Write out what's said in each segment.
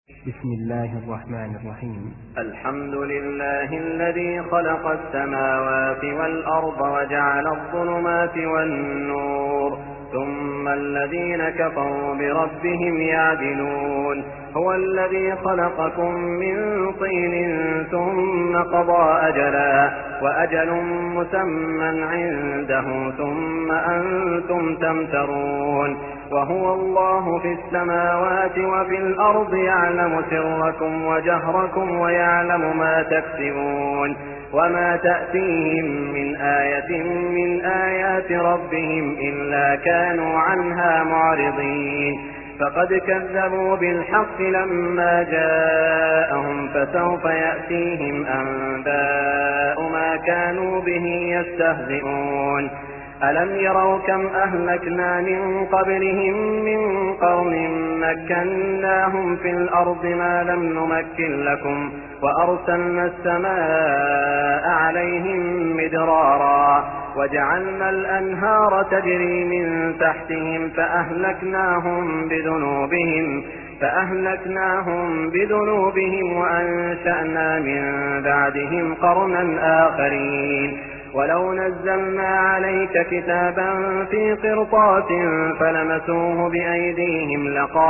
بسم الله الرحمن الرحيم. الحمد لله الذي خلق السماوات والأرض وجعل الظلمات والنور ثم الذين كفروا بربهم يعدلون. هو الذي خلقكم من طين ثم قضى أجلا وأجل مسمى عنده ثم أنتم تمترون. وهو الله في السماوات وفي الأرض يعلم سركم وجهركم ويعلم ما تكسبون. وما تأتيهم من آية من آيات ربهم إلا كانوا عنها معرضين. فقد كذبوا بالحق لما جاءهم فسوف يأتيهم أنباء ما كانوا به يستهزئون. ألم يروا كم أهلكنا من قبلهم من قرن مكناهم في الأرض ما لم نمكن لكم وأرسلنا السماء عليهم مدرارا وجعلنا الأنهار تجري من تحتهم فأهلكناهم بذنوبهم وأنشأنا من بعدهم قرنا آخرين. ولو نزلنا عليك كتابا في قرطاس فلمسوه بأيديهم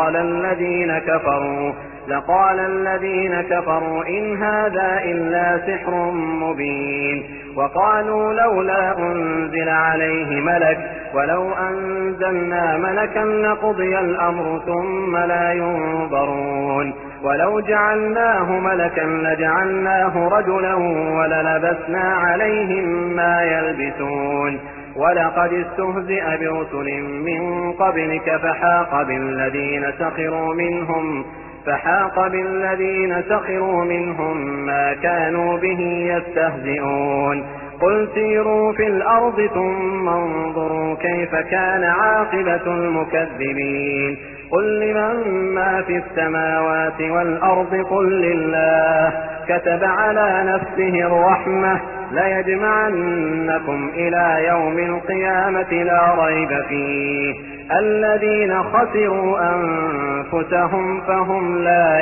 لقال الذين كفروا إن هذا إلا سحر مبين. وقالوا لولا أنزل عليه ملك ولو أنزلنا ملكا لقضي الأمر ثم لا ينظرون. ولو جعلناه ملكا لجعلناه رجلا وللبسنا عليهم ما يلبسون. ولقد استهزئ برسل من قبلك فحاق بالذين سخروا منهم ما كانوا به يستهزئون. قل سيروا في الأرض ثم انظروا كيف كان عاقبة المكذبين. قل لمن ما في السماوات والأرض قل لله كتب على نفسه الرحمة ليجمعنكم إلى يوم القيامة لا ريب فيه. الذين خسروا أنفسهم فهم لا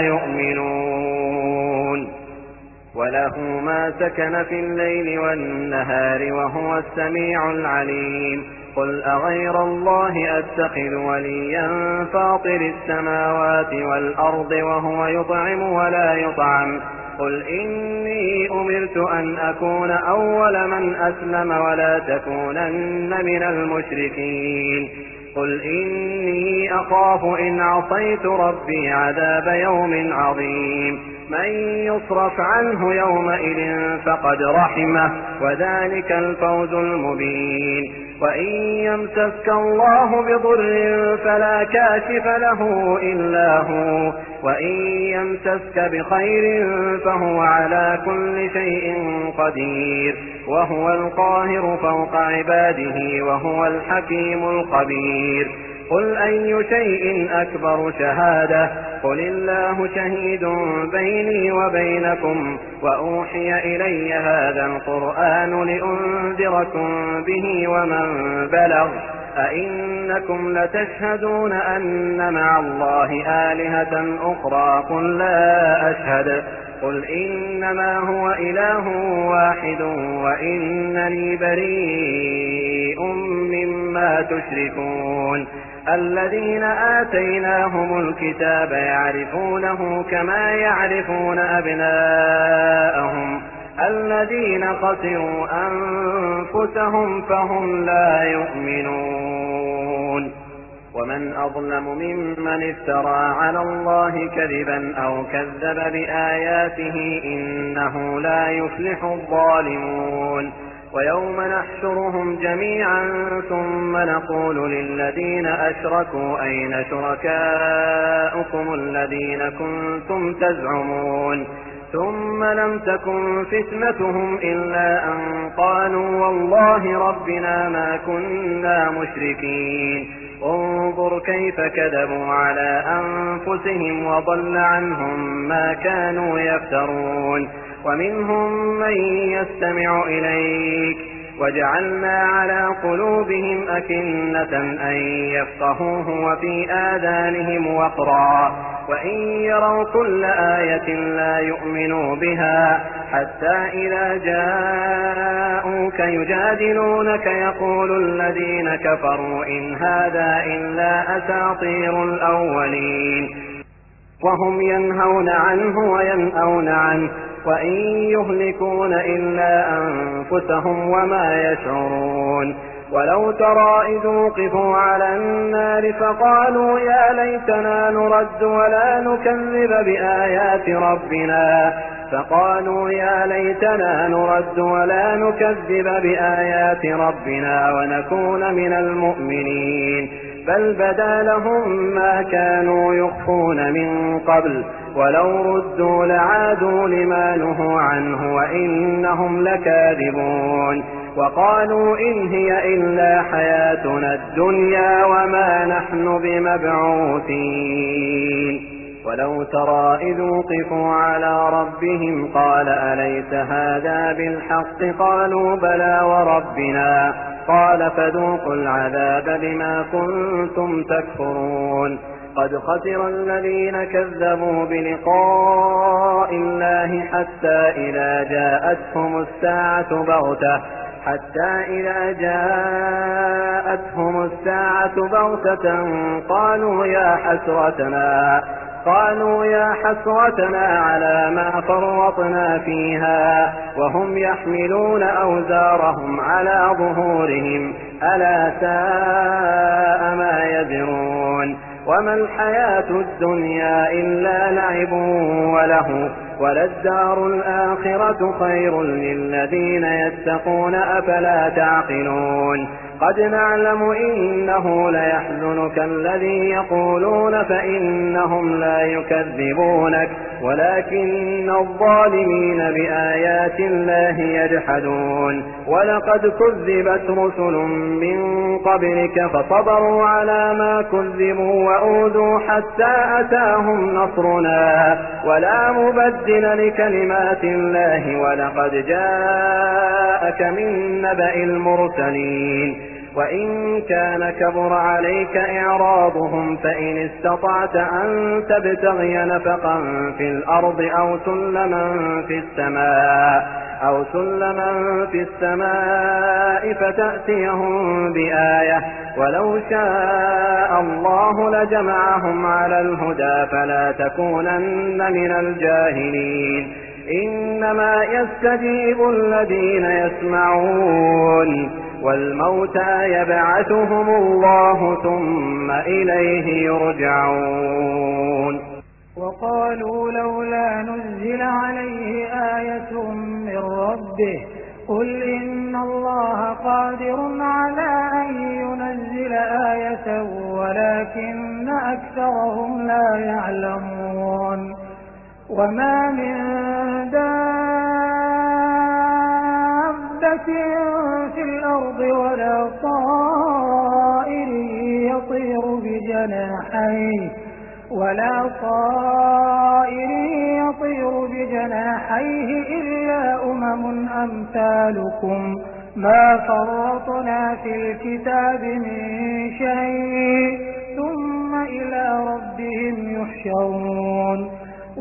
يؤمنون. وله ما سكن في الليل والنهار وهو السميع العليم. قل أغير الله أتخذ وليا فاطر السماوات والأرض وهو يطعم ولا يطعم. قل إني أمرت أن أكون أول من أسلم ولا تكونن من المشركين. قل إني أخاف إن عصيت ربي عذاب يوم عظيم. من يصرف عنه يومئذ فقد رحمه وذلك الفوز المبين. وإن يمسسك الله بضر فلا كاشف له إلا هو وإن يمسسك بخير فهو على كل شيء قدير وهو القاهر فوق عباده وهو الحكيم الخبير. قل أي شيء أكبر شهادة قل الله شهيد بيني وبينكم وأوحي إلي هذا القرآن لأنذركم به ومن بلغ. أئنكم لتشهدون أن مع الله آلهة أخرى قل لا أشهد. قل إنما هو إله واحد وإنني بريء مما تشركون. الذين آتيناهم الكتاب يعرفونه كما يعرفون أبناءهم الذين خسروا أنفسهم فهم لا يؤمنون. ومن أظلم ممن افترى على الله كذبا أو كذب بآياته إنه لا يفلح الظالمون. ويوم نحشرهم جميعا ثم نقول للذين أشركوا أين شركاؤكم الذين كنتم تزعمون ثم لم تكن فتنتهم إلا أن قالوا والله ربنا ما كنا مشركين. انظر كيف كذبوا على أنفسهم وضل عنهم ما كانوا يفترون. ومنهم من يستمع إليك وجعلنا على قلوبهم أكنة أن يفقهوه وفي آذانهم وقرا وإن يروا كل آية لا يؤمنوا بها حتى إذا جاءوك يجادلونك يقول الذين كفروا إن هذا إلا أساطير الأولين وهم ينهون عنه وينأون عنه وإن يهلكون إلا أنفسهم وما يشعرون ولو ترى إذ وقفوا على النار فقالوا يا ليتنا نرد ولا نكذب بآيات ربنا ونكون من المؤمنين بل بدا لهم ما كانوا يخفون من قبل ولو ردوا لعادوا لما نهوا عنه وإنهم لكاذبون وقالوا إن هي إلا حياتنا الدنيا وما نحن بمبعوثين ولو ترى إذ وقفوا على ربهم قال أليس هذا بالحق قالوا بلى وربنا قال فذوقوا العذاب بما كنتم تكفرون قد خسر الذين كذبوا بلقاء الله حتى إذا جاءتهم الساعة بغتة قالوا يا حسرتنا على ما فرطنا فيها وهم يحملون أوزارهم على ظهورهم ألا ساء ما يزرون وما الحياة الدنيا إلا لعب وله وللدار الآخرة خير للذين يتقون أفلا تعقلون قد نعلم إنه ليحزنك الذي يقولون فإنهم لا يكذبونك ولكن الظالمين بآيات الله يجحدون ولقد كذبت رسل من قبلك فصبروا على ما كذبوا وأوذوا حتى أتاهم نصرنا ولا مبدل لكلمات الله ولقد جاءك من نبأ المرسلين وإن كان كبر عليك إعراضهم فإن استطعت أن تبتغي نفقا في الأرض أو سلما في السماء فتأتيهم بآية ولو شاء الله لجمعهم على الهدى فلا تكونن من الجاهلين إنما يستجيب الذين يسمعون والموتى يبعثهم الله ثم إليه يرجعون وقالوا لولا نزل عليه آية من ربه قل إن الله قادر على أن ينزل آية ولكن أكثرهم لا يعلمون وما من دابة في الأرض ولا طائر يطير بجناحيه إلا أمثالكم ما فرطنا في الكتاب من شيء ثم إلى ربهم يحشرون